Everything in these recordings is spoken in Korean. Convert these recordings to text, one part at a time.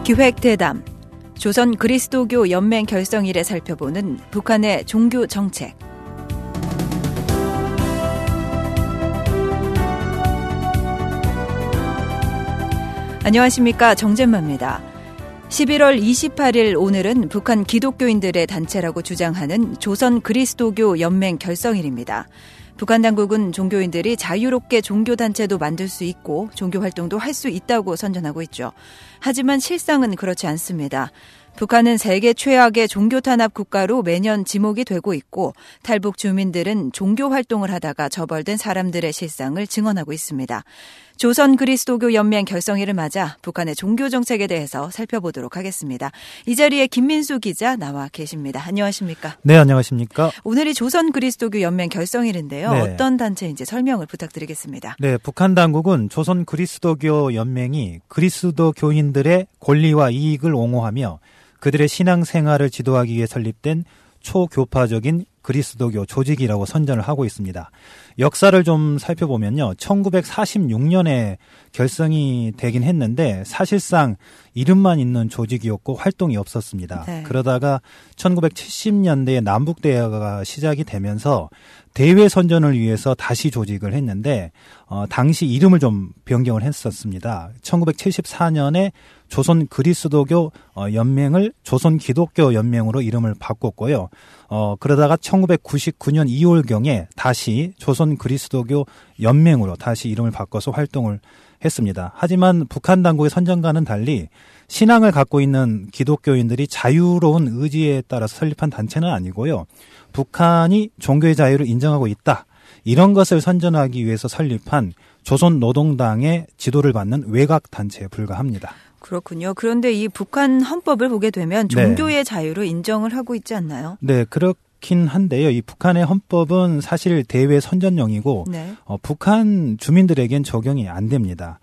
기획대담, 조선 그리스도교 연맹 결성일에 살펴보는 북한의 종교 정책. 안녕하십니까, 정잼마입니다. 11월 28일 오늘은 북한 기독교인들의 단체라고 주장하는 조선 그리스도교 연맹 결성일입니다. 북한 당국은 종교인들이 자유롭게 종교단체도 만들 수 있고 종교활동도 할 수 있다고 선전하고 있죠. 하지만 실상은 그렇지 않습니다. 북한은 세계 최악의 종교탄압 국가로 매년 지목이 되고 있고 탈북 주민들은 종교활동을 하다가 처벌된 사람들의 실상을 증언하고 있습니다. 조선 그리스도교 연맹 결성일을 맞아 북한의 종교정책에 대해서 살펴보도록 하겠습니다. 이 자리에 김민수 기자 나와 계십니다. 안녕하십니까? 네, 안녕하십니까? 오늘이 조선 그리스도교 연맹 결성일인데요. 네. 어떤 단체인지 설명을 부탁드리겠습니다. 네, 북한 당국은 조선 그리스도교 연맹이 그리스도교인들의 권리와 이익을 옹호하며 그들의 신앙생활을 지도하기 위해 설립된 초교파적인 그리스도교 조직이라고 선전을 하고 있습니다. 역사를 좀 살펴보면요. 1946년에 결성이 되긴 했는데 사실상 이름만 있는 조직이었고 활동이 없었습니다. 네. 그러다가 1970년대에 남북대화가 시작이 되면서 대외 선전을 위해서 다시 조직을 했는데 당시 이름을 좀 변경을 했었습니다. 1974년에 조선 그리스도교 연맹을 조선 기독교 연맹으로 이름을 바꿨고요. 그러다가 1999년 2월경에 다시 조선 그리스도교 연맹으로 다시 이름을 바꿔서 활동을 했습니다. 하지만 북한 당국의 선전과는 달리 신앙을 갖고 있는 기독교인들이 자유로운 의지에 따라서 설립한 단체는 아니고요. 북한이 종교의 자유를 인정하고 있다. 이런 것을 선전하기 위해서 설립한 조선노동당의 지도를 받는 외곽단체에 불과합니다. 그렇군요. 그런데 이 북한 헌법을 보게 되면 종교의 자유를 인정을 하고 있지 않나요? 네, 그렇긴 한데요. 이 북한의 헌법은 사실 대외 선전용이고 북한 주민들에겐 적용이 안 됩니다.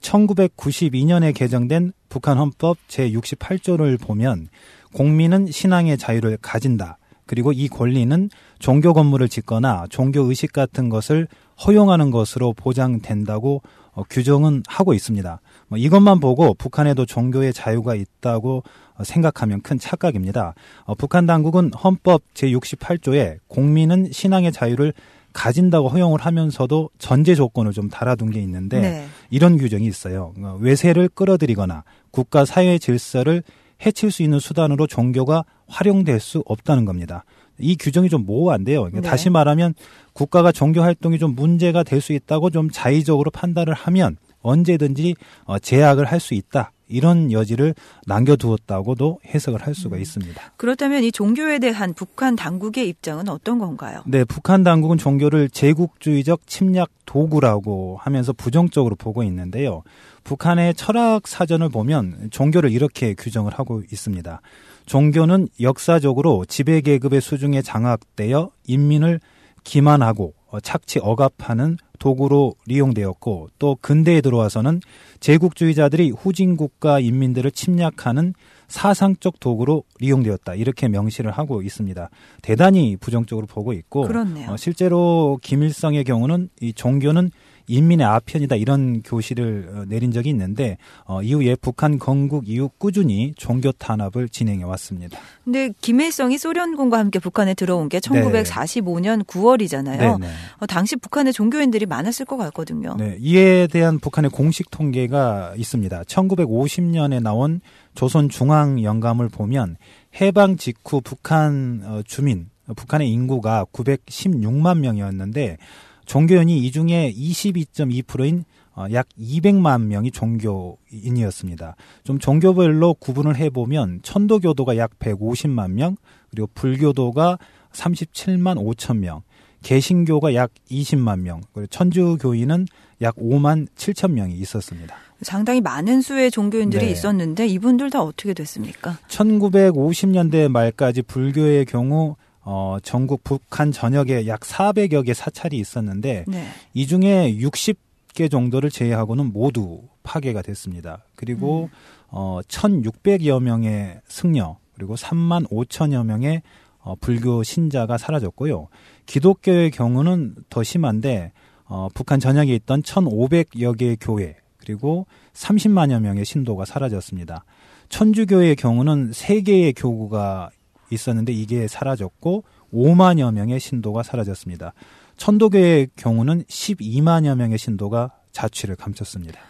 1992년에 개정된 북한 헌법 제68조를 보면 공민은 신앙의 자유를 가진다. 그리고 이 권리는 종교 건물을 짓거나 종교 의식 같은 것을 허용하는 것으로 보장된다고 규정은 하고 있습니다. 이것만 보고 북한에도 종교의 자유가 있다고 생각하면 큰 착각입니다. 북한 당국은 헌법 제68조에 공민은 신앙의 자유를 가진다고 허용을 하면서도 전제 조건을 좀 달아둔 게 있는데 이런 규정이 있어요. 외세를 끌어들이거나 국가 사회 질서를 해칠 수 있는 수단으로 종교가 활용될 수 없다는 겁니다. 이 규정이 좀 모호한데요. 다시 말하면 국가가 종교 활동이 좀 문제가 될 수 있다고 좀 자의적으로 판단을 하면 언제든지 제약을 할 수 있다. 이런 여지를 남겨두었다고도 해석을 할 수가 있습니다. 그렇다면 이 종교에 대한 북한 당국의 입장은 어떤 건가요? 네, 북한 당국은 종교를 제국주의적 침략 도구라고 하면서 부정적으로 보고 있는데요. 북한의 철학 사전을 보면 종교를 이렇게 규정을 하고 있습니다. 종교는 역사적으로 지배계급의 수중에 장악되어 인민을 기만하고 착취 억압하는 도구로 이용되었고 또 근대에 들어와서는 제국주의자들이 후진국가 인민들을 침략하는 사상적 도구로 이용되었다. 이렇게 명시를 하고 있습니다. 대단히 부정적으로 보고 있고 그렇네요. 실제로 김일성의 경우는 이 종교는 인민의 아편이다 이런 교시를 내린 적이 있는데 이후에 북한 건국 이후 꾸준히 종교 탄압을 진행해 왔습니다. 근데 김일성이 소련군과 함께 북한에 들어온 게 1945년 9월이잖아요. 당시 북한에 종교인들이 많았을 것 같거든요. 네, 이에 대한 북한의 공식 통계가 있습니다. 1950년에 나온 조선중앙영감을 보면 해방 직후 북한 주민, 북한의 인구가 916만 명이었는데 종교인이 이 중에 22.2%인 약 200만 명이 종교인이었습니다. 좀 종교별로 구분을 해보면 천도교도가 약 150만 명, 그리고 불교도가 37만 5천 명, 개신교가 약 20만 명, 그리고 천주교인은 약 5만 7천 명이 있었습니다. 상당히 많은 수의 종교인들이 있었는데 이분들 다 어떻게 됐습니까? 1950년대 말까지 불교의 경우 전국 북한 전역에 약 400여 개 사찰이 있었는데 이 중에 60개 정도를 제외하고는 모두 파괴가 됐습니다. 그리고 1,600여 명의 승려 그리고 3만 5천여 명의 불교 신자가 사라졌고요. 기독교의 경우는 더 심한데 북한 전역에 있던 1,500여 개의 교회 그리고 30만여 명의 신도가 사라졌습니다. 천주교의 경우는 3개의 교구가 있었는데 이게 사라졌고 5만여 명의 신도가 사라졌습니다. 천도교의 경우는 12만여 명의 신도가 자취를 감췄습니다.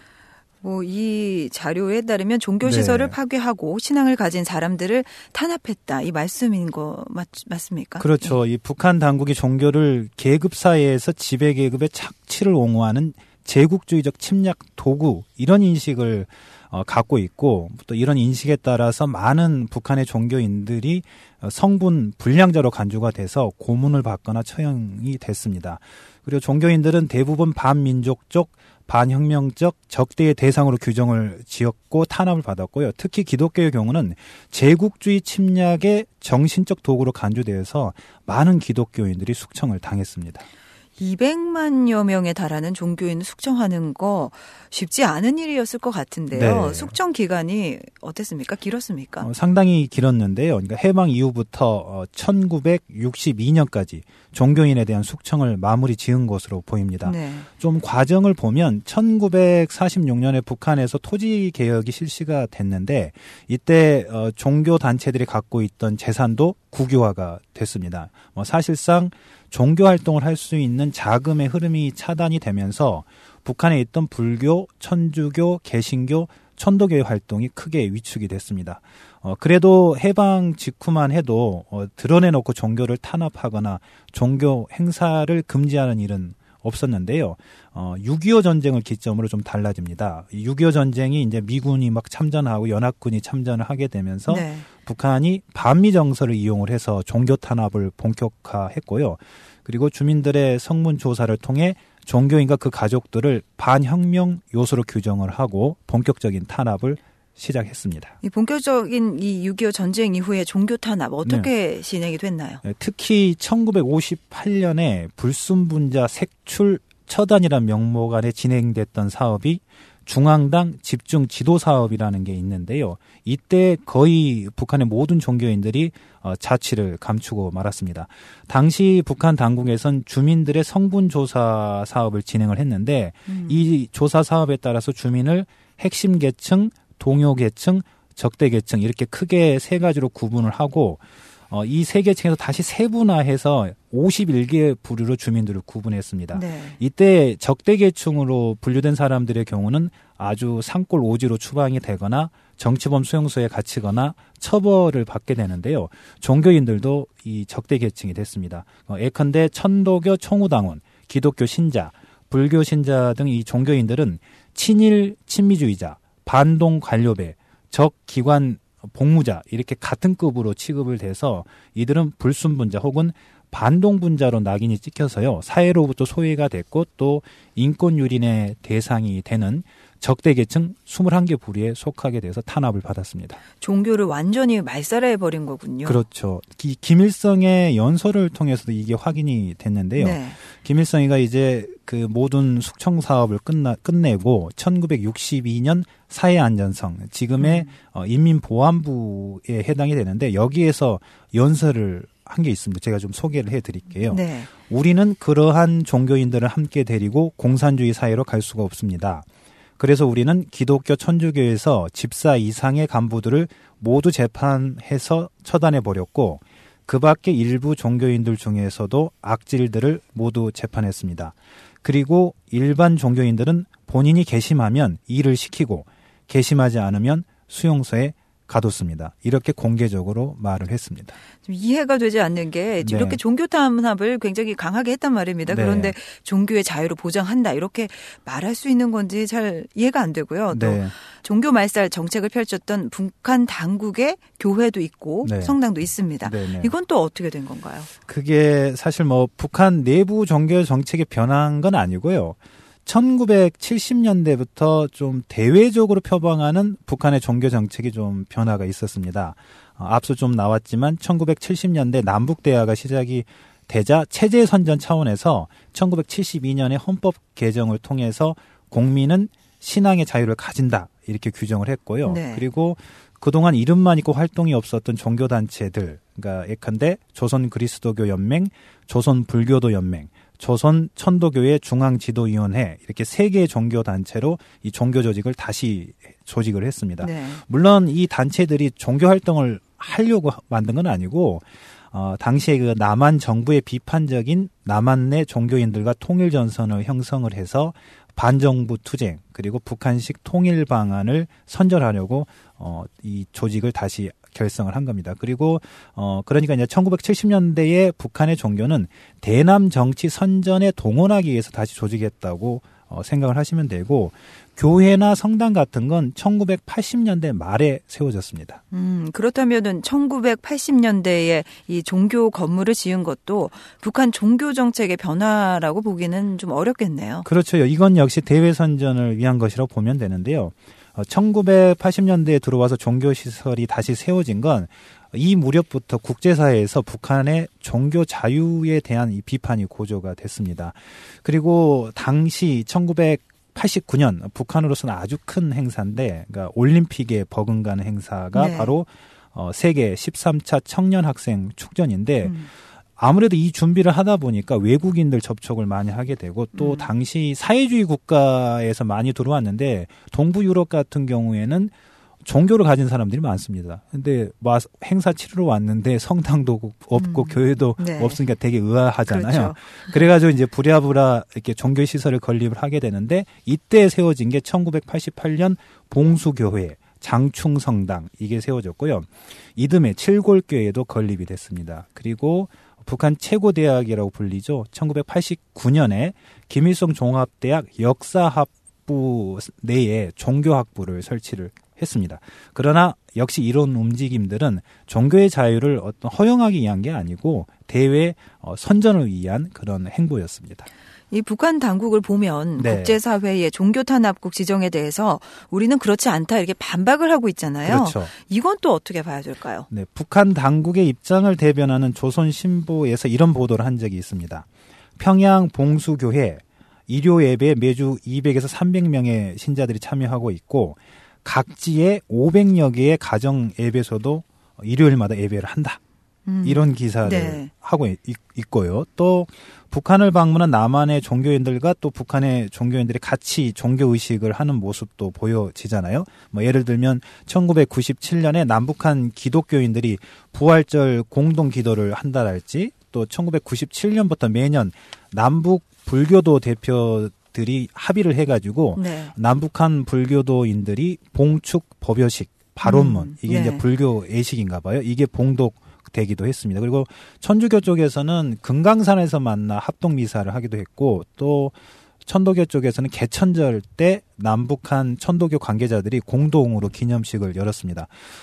이 자료에 따르면 종교시설을 네. 파괴하고 신앙을 가진 사람들을 탄압했다. 이 말씀인 거 맞습니까? 그렇죠. 이 북한 당국이 종교를 계급사회에서 지배계급의 착취를 옹호하는 제국주의적 침략 도구 이런 인식을 갖고 있고 또 이런 인식에 따라서 많은 북한의 종교인들이 성분 불량자로 간주가 돼서 고문을 받거나 처형이 됐습니다. 그리고 종교인들은 대부분 반민족적 반혁명적 적대의 대상으로 규정을 지었고 탄압을 받았고요. 특히 기독교의 경우는 제국주의 침략의 정신적 도구로 간주되어서 많은 기독교인들이 숙청을 당했습니다. 200만여 명에 달하는 종교인을 숙청하는 거 쉽지 않은 일이었을 것 같은데요. 네. 숙청 기간이 어땠습니까? 길었습니까? 상당히 길었는데요. 그러니까 해방 이후부터 1962년까지 종교인에 대한 숙청을 마무리 지은 것으로 보입니다. 네. 좀 과정을 보면 1946년에 북한에서 토지 개혁이 실시가 됐는데 이때 종교 단체들이 갖고 있던 재산도 국유화가 됐습니다. 사실상 종교 활동을 할 수 있는 자금의 흐름이 차단이 되면서 북한에 있던 불교, 천주교, 개신교, 천도교의 활동이 크게 위축이 됐습니다. 그래도 해방 직후만 해도 드러내놓고 종교를 탄압하거나 종교 행사를 금지하는 일은 없었는데요. 6.25 전쟁을 기점으로 좀 달라집니다. 6.25 전쟁이 이제 미군이 막 참전하고 연합군이 참전을 하게 되면서 네. 북한이 반미 정서를 이용을 해서 종교 탄압을 본격화했고요. 그리고 주민들의 성문 조사를 통해 종교인과 그 가족들을 반혁명 요소로 규정을 하고 본격적인 탄압을 시작했습니다. 이 본격적인 이 6.25 전쟁 이후에 종교 탄압 어떻게 진행이 됐나요? 특히 1958년에 불순분자 색출 처단이라는 명목 아래 진행됐던 사업이 중앙당 집중 지도 사업이라는 게 있는데요. 이때 거의 북한의 모든 종교인들이 자취를 감추고 말았습니다. 당시 북한 당국에선 주민들의 성분 조사 사업을 진행을 했는데 이 조사 사업에 따라서 주민을 핵심 계층, 동요 계층, 적대 계층 이렇게 크게 3가지로 구분을 하고 이 3계층에서 다시 세분화해서 51개 부류로 주민들을 구분했습니다. 네. 이때 적대계층으로 분류된 사람들의 경우는 아주 산골 오지로 추방이 되거나 정치범 수용소에 갇히거나 처벌을 받게 되는데요. 종교인들도 이 적대계층이 됐습니다. 예컨대 천도교 총우당원, 기독교 신자, 불교 신자 등 이 종교인들은 친일 친미주의자, 반동 관료배, 적 기관 복무자 이렇게 같은 급으로 취급을 돼서 이들은 불순분자 혹은 반동분자로 낙인이 찍혀서요. 사회로부터 소외가 됐고 또 인권유린의 대상이 되는 적대계층 21개 부류에 속하게 돼서 탄압을 받았습니다. 종교를 완전히 말살해버린 거군요. 그렇죠. 김일성의 연설을 통해서도 이게 확인이 됐는데요. 네. 김일성이가 이제 그 모든 숙청 사업을 끝내고 1962년 사회안전성, 지금의 인민보안부에 해당이 되는데 여기에서 연설을 한 게 있습니다. 제가 좀 소개를 해드릴게요. 네. 우리는 그러한 종교인들을 함께 데리고 공산주의 사회로 갈 수가 없습니다. 그래서 우리는 기독교 천주교에서 집사 이상의 간부들을 모두 재판해서 처단해버렸고 그 밖에 일부 종교인들 중에서도 악질들을 모두 재판했습니다. 그리고 일반 종교인들은 본인이 개심하면 일을 시키고 개심하지 않으면 수용소에 가뒀습니다. 이렇게 공개적으로 말을 했습니다. 좀 이해가 되지 않는 게 네. 이렇게 종교 탄압을 굉장히 강하게 했단 말입니다. 네. 그런데 종교의 자유를 보장한다 이렇게 말할 수 있는 건지 잘 이해가 안 되고요. 또 네. 종교 말살 정책을 펼쳤던 북한 당국의 교회도 있고 네. 성당도 있습니다. 네. 이건 또 어떻게 된 건가요? 그게 사실 북한 내부 종교 정책이 변한 건 아니고요. 1970년대부터 좀 대외적으로 표방하는 북한의 종교 정책이 좀 변화가 있었습니다. 앞서 좀 나왔지만 1970년대 남북대화가 시작이 되자 체제 선전 차원에서 1972년에 헌법 개정을 통해서 국민은 신앙의 자유를 가진다 이렇게 규정을 했고요. 네. 그리고 그동안 이름만 있고 활동이 없었던 종교단체들, 그러니까 예컨대 조선 그리스도교 연맹, 조선 불교도 연맹, 조선 천도교회 중앙지도위원회 이렇게 3개의 종교 단체로 이 종교 조직을 다시 조직을 했습니다. 네. 물론 이 단체들이 종교 활동을 하려고 만든 건 아니고 당시에 그 남한 정부의 비판적인 남한 내 종교인들과 통일 전선을 형성을 해서 반정부 투쟁 그리고 북한식 통일 방안을 선전하려고 이 조직을 다시 결성을 한 겁니다. 그리고 그러니까 이제 1970년대에 북한의 종교는 대남 정치 선전에 동원하기 위해서 다시 조직했다고 생각을 하시면 되고 교회나 성당 같은 건 1980년대 말에 세워졌습니다. 그렇다면은 1980년대에 이 종교 건물을 지은 것도 북한 종교 정책의 변화라고 보기는 좀 어렵겠네요. 그렇죠. 이건 역시 대외 선전을 위한 것이라고 보면 되는데요. 1980년대에 들어와서 종교시설이 다시 세워진 건 이 무렵부터 국제사회에서 북한의 종교 자유에 대한 이 비판이 고조가 됐습니다. 그리고 당시 1989년 북한으로서는 아주 큰 행사인데 그러니까 올림픽에 버금가는 행사가 네. 바로 세계 13차 청년 학생 축전인데 아무래도 이 준비를 하다 보니까 외국인들 접촉을 많이 하게 되고 또 당시 사회주의 국가에서 많이 들어왔는데 동부 유럽 같은 경우에는 종교를 가진 사람들이 많습니다. 근데 행사 치르러 왔는데 성당도 없고 교회도 네. 없으니까 되게 의아하잖아요. 그렇죠. 그래가지고 이제 부랴부랴 이렇게 종교 시설을 건립을 하게 되는데 이때 세워진 게 1988년 봉수교회, 장충성당 이게 세워졌고요. 이듬해 칠골교회도 건립이 됐습니다. 그리고 북한 최고대학이라고 불리죠. 1989년에 김일성 종합대학 역사학부 내에 종교학부를 설치를 했습니다. 그러나 역시 이런 움직임들은 종교의 자유를 어떤 허용하기 위한 게 아니고 대외 선전을 위한 그런 행보였습니다. 이 북한 당국을 보면 네. 국제사회의 종교탄압국 지정에 대해서 우리는 그렇지 않다 이렇게 반박을 하고 있잖아요. 그렇죠. 이건 또 어떻게 봐야 될까요? 네, 북한 당국의 입장을 대변하는 조선신보에서 이런 보도를 한 적이 있습니다. 평양 봉수교회 일요 예배에 매주 200에서 300명의 신자들이 참여하고 있고 각지에 500여 개의 가정 예배소도 일요일마다 예배를 한다. 이런 기사를 네. 하고 있고요. 또 북한을 방문한 남한의 종교인들과 또 북한의 종교인들이 같이 종교의식을 하는 모습도 보여지잖아요. 예를 들면 1997년에 남북한 기독교인들이 부활절 공동기도를 한다랄지 또 1997년부터 매년 남북 불교도 대표들이 합의를 해가지고 네. 남북한 불교도인들이 봉축 법요식 발언문 이게 네. 이제 불교 예식인가 봐요. 이게 봉독되기도 했습니다. 그리고 천주교 쪽에서는 금강산에서 만나 합동 미사를 하기도 했고 또 천도교 쪽에서는 개천절 때 남북한 천도교 관계자들이 공동으로 기념식을 열었습니다.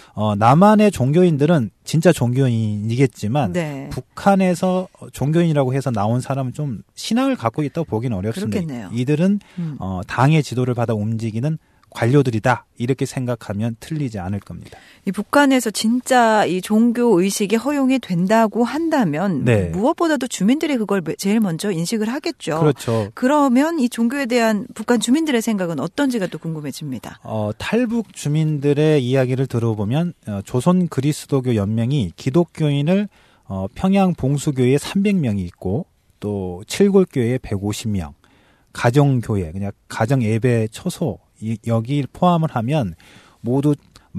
남한의 종교인들은 진짜 종교인이겠지만 네. 북한에서 종교인이라고 해서 나온 사람은 좀 신앙을 갖고 있다고 보기는 어렵습니다. 그렇겠네요. 이들은 당의 지도를 받아 움직이는 관료들이다 이렇게 생각하면 틀리지 않을 겁니다. 이 북한에서 진짜 이 종교 의식이 허용이 된다고 한다면 네. 무엇보다도 주민들이 그걸 제일 먼저 인식을 하겠죠. 그렇죠. 그러면 이 종교에 대한 북한 주민들의 생각은 어떤지가 또 궁금해집니다. 탈북 주민들의 이야기를 들어보면 조선 그리스도교 연맹이 기독교인을 평양 봉수교회에 300명이 있고 또 칠골교회에 150명, 가정교회 그냥 가정 예배 처소 여기 포함을 하면 모두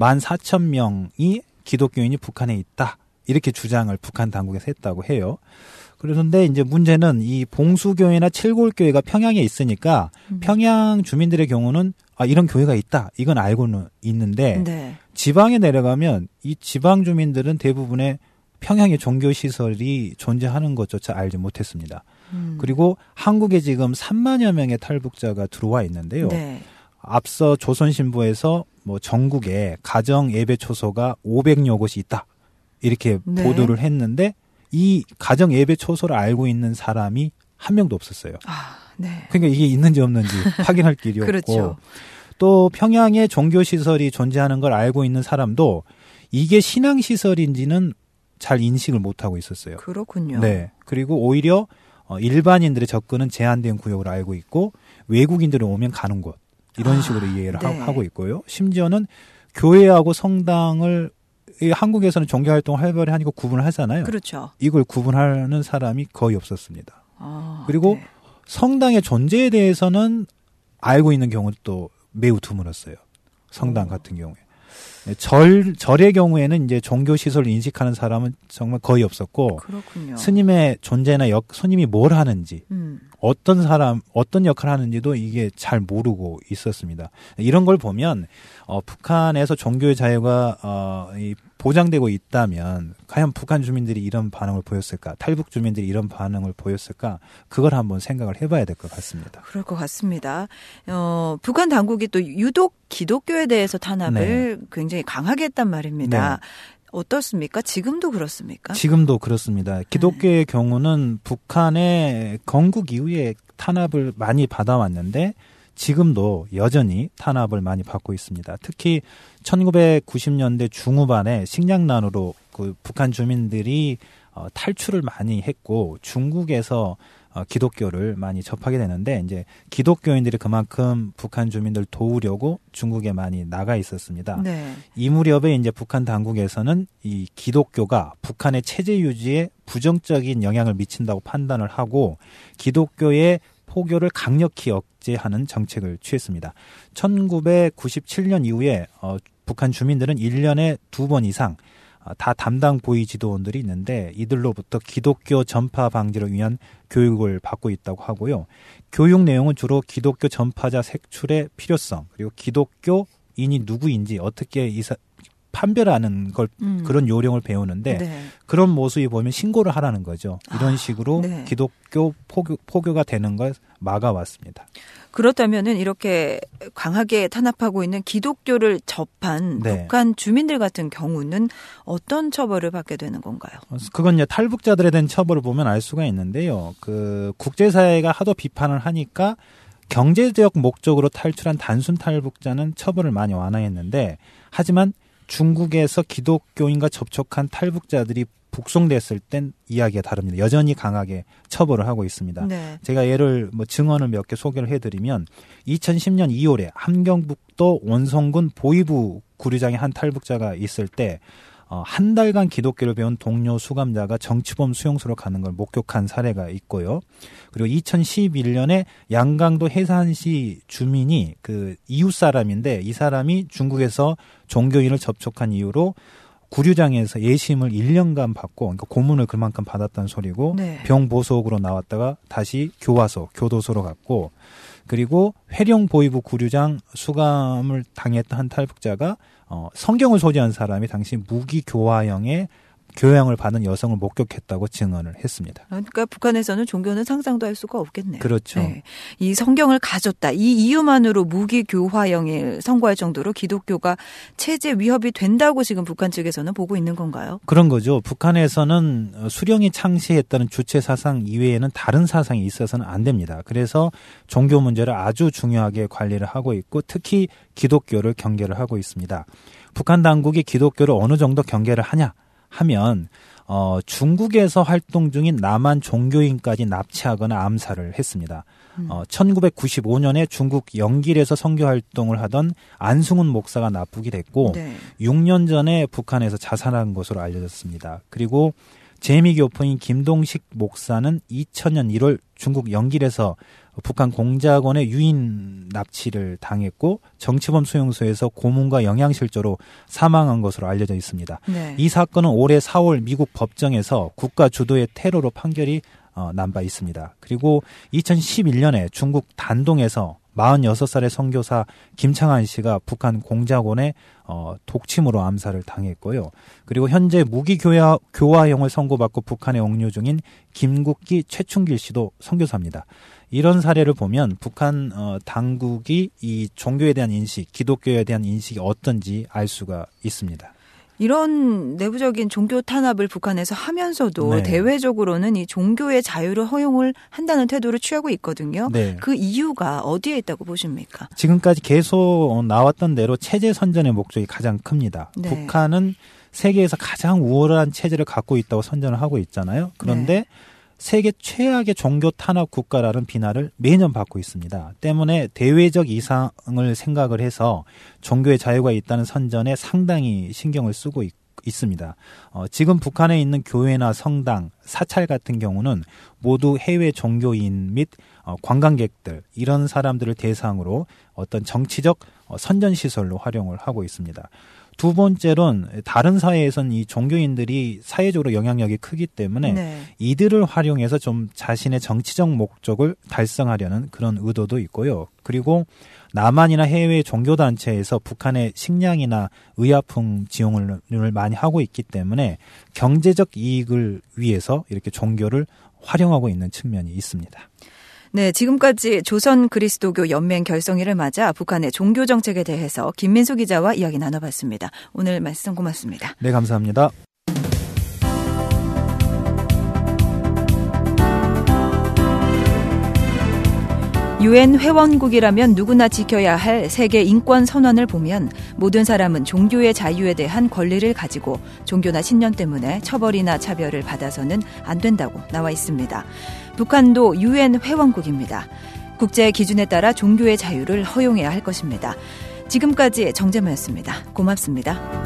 14,000명이 기독교인이 북한에 있다. 이렇게 주장을 북한 당국에서 했다고 해요. 그런데 이제 문제는 이 봉수교회나 칠골교회가 평양에 있으니까 평양 주민들의 경우는 이런 교회가 있다. 이건 알고는 있는데 네. 지방에 내려가면 이 지방 주민들은 대부분의 평양의 종교시설이 존재하는 것조차 알지 못했습니다. 그리고 한국에 지금 3만여 명의 탈북자가 들어와 있는데요. 네. 앞서 조선신보에서 전국에 가정 예배 초소가 500여 곳이 있다. 이렇게 네. 보도를 했는데 이 가정 예배 초소를 알고 있는 사람이 한 명도 없었어요. 네. 그러니까 이게 있는지 없는지 확인할 길이 없고 그렇죠. 또 평양에 종교시설이 존재하는 걸 알고 있는 사람도 이게 신앙시설인지는 잘 인식을 못하고 있었어요. 그렇군요. 네. 그리고 오히려 일반인들의 접근은 제한된 구역으로 알고 있고 외국인들이 오면 가는 곳. 이런 식으로 이해를 네. 하고 있고요. 심지어는 교회하고 성당을 한국에서는 종교활동을 활발히 하니까 구분을 하잖아요. 그렇죠. 이걸 구분하는 사람이 거의 없었습니다. 그리고 네. 성당의 존재에 대해서는 알고 있는 경우도 또 매우 드물었어요. 성당 같은 경우에. 절의 경우에는 이제 종교 시설을 인식하는 사람은 정말 거의 없었고, 그렇군요. 스님의 존재나 스님이 뭘 하는지, 어떤 사람, 어떤 역할을 하는지도 이게 잘 모르고 있었습니다. 이런 걸 보면 북한에서 종교의 자유가 보장되고 있다면 과연 북한 주민들이 이런 반응을 보였을까? 탈북 주민들이 이런 반응을 보였을까? 그걸 한번 생각을 해봐야 될 것 같습니다. 그럴 것 같습니다. 북한 당국이 또 유독 기독교에 대해서 탄압을 굉장히 강하게 했단 말입니다. 네. 어떻습니까? 지금도 그렇습니까? 지금도 그렇습니다. 기독교의 경우는 북한의 건국 이후에 탄압을 많이 받아왔는데 지금도 여전히 탄압을 많이 받고 있습니다. 특히 1990년대 중후반에 식량난으로 그 북한 주민들이 탈출을 많이 했고 중국에서 기독교를 많이 접하게 되는데 이제 기독교인들이 그만큼 북한 주민들 도우려고 중국에 많이 나가 있었습니다. 네. 이 무렵에 이제 북한 당국에서는 이 기독교가 북한의 체제 유지에 부정적인 영향을 미친다고 판단을 하고 기독교의 포교를 강력히 억제하는 정책을 취했습니다. 1997년 이후에 북한 주민들은 1년에 2번 이상 다 담당 고위 지도원들이 있는데 이들로부터 기독교 전파 방지를 위한 교육을 받고 있다고 하고요. 교육 내용은 주로 기독교 전파자 색출의 필요성 그리고 기독교인이 누구인지 어떻게 판별하는 걸 그런 요령을 배우는데 네. 그런 모습이 보면 신고를 하라는 거죠. 이런 식으로 네. 기독교 포교가 되는 걸 막아왔습니다. 그렇다면은 이렇게 강하게 탄압하고 있는 기독교를 접한 네. 북한 주민들 같은 경우는 어떤 처벌을 받게 되는 건가요? 그건 이제 탈북자들에 대한 처벌을 보면 알 수가 있는데요. 그 국제사회가 하도 비판을 하니까 경제적 목적으로 탈출한 단순 탈북자는 처벌을 많이 완화했는데 하지만 중국에서 기독교인과 접촉한 탈북자들이 북송됐을 땐 이야기가 다릅니다. 여전히 강하게 처벌을 하고 있습니다. 네. 제가 증언을 몇 개 소개를 해드리면 2010년 2월에 함경북도 원성군 보이부 구류장에 한 탈북자가 있을 때 한 달간 기독교를 배운 동료 수감자가 정치범 수용소로 가는 걸 목격한 사례가 있고요. 그리고 2011년에 양강도 해산시 주민이 그 이웃 사람인데 이 사람이 중국에서 종교인을 접촉한 이유로 구류장에서 예심을 1년간 받고 그러니까 고문을 그만큼 받았다는 소리고 네. 병보석으로 나왔다가 다시 교도소로 갔고 그리고 회령 보이부 구류장 수감을 당했던 한 탈북자가 성경을 소지한 사람이 당시 무기 교화형의 교양을 받은 여성을 목격했다고 증언을 했습니다. 그러니까 북한에서는 종교는 상상도 할 수가 없겠네요. 그렇죠. 네. 이 성경을 가졌다. 이 이유만으로 무기 교화형을 선고할 정도로 기독교가 체제 위협이 된다고 지금 북한 측에서는 보고 있는 건가요? 그런 거죠. 북한에서는 수령이 창시했다는 주체 사상 이외에는 다른 사상이 있어서는 안 됩니다. 그래서 종교 문제를 아주 중요하게 관리를 하고 있고 특히 기독교를 경계를 하고 있습니다. 북한 당국이 기독교를 어느 정도 경계를 하냐 하면 중국에서 활동 중인 남한 종교인까지 납치하거나 암살을 했습니다. 1995년에 중국 영길에서 선교 활동을 하던 안승훈 목사가 납북이 됐고 네. 6년 전에 북한에서 자살한 것으로 알려졌습니다. 그리고 재미교포인 김동식 목사는 2000년 1월 중국 영길에서 북한 공작원의 유인 납치를 당했고 정치범 수용소에서 고문과 영양실조로 사망한 것으로 알려져 있습니다. 네. 이 사건은 올해 4월 미국 법정에서 국가 주도의 테러로 판결이 난 바 있습니다. 그리고 2011년에 중국 단동에서 46살의 선교사 김창한 씨가 북한 공작원의 독침으로 암살을 당했고요. 그리고 현재 무기 교화형을 선고받고 북한에 억류 중인 김국기 최충길 씨도 선교사입니다. 이런 사례를 보면 북한 당국이 이 종교에 대한 인식, 기독교에 대한 인식이 어떤지 알 수가 있습니다. 이런 내부적인 종교 탄압을 북한에서 하면서도 네. 대외적으로는 이 종교의 자유를 허용을 한다는 태도를 취하고 있거든요. 네. 그 이유가 어디에 있다고 보십니까? 지금까지 계속 나왔던 대로 체제 선전의 목적이 가장 큽니다. 네. 북한은 세계에서 가장 우월한 체제를 갖고 있다고 선전을 하고 있잖아요. 그런데 네. 세계 최악의 종교 탄압 국가라는 비난을 매년 받고 있습니다. 때문에 대외적 이상을 생각을 해서 종교의 자유가 있다는 선전에 상당히 신경을 쓰고 있습니다. 지금 북한에 있는 교회나 성당, 사찰 같은 경우는 모두 해외 종교인 및 관광객들 이런 사람들을 대상으로 어떤 정치적 선전시설로 활용을 하고 있습니다. 두 번째로는 다른 사회에선 이 종교인들이 사회적으로 영향력이 크기 때문에 네. 이들을 활용해서 좀 자신의 정치적 목적을 달성하려는 그런 의도도 있고요. 그리고 남한이나 해외 종교단체에서 북한의 식량이나 의약품 지원을 많이 하고 있기 때문에 경제적 이익을 위해서 이렇게 종교를 활용하고 있는 측면이 있습니다. 네, 지금까지 조선 그리스도교 연맹 결성일을 맞아 북한의 종교 정책에 대해서 김민수 기자와 이야기 나눠봤습니다. 오늘 말씀 고맙습니다. 네, 감사합니다. UN 회원국이라면 누구나 지켜야 할 세계 인권 선언을 보면 모든 사람은 종교의 자유에 대한 권리를 가지고 종교나 신념 때문에 처벌이나 차별을 받아서는 안 된다고 나와 있습니다. 북한도 UN 회원국입니다. 국제 기준에 따라 종교의 자유를 허용해야 할 것입니다. 지금까지 정재모였습니다. 고맙습니다.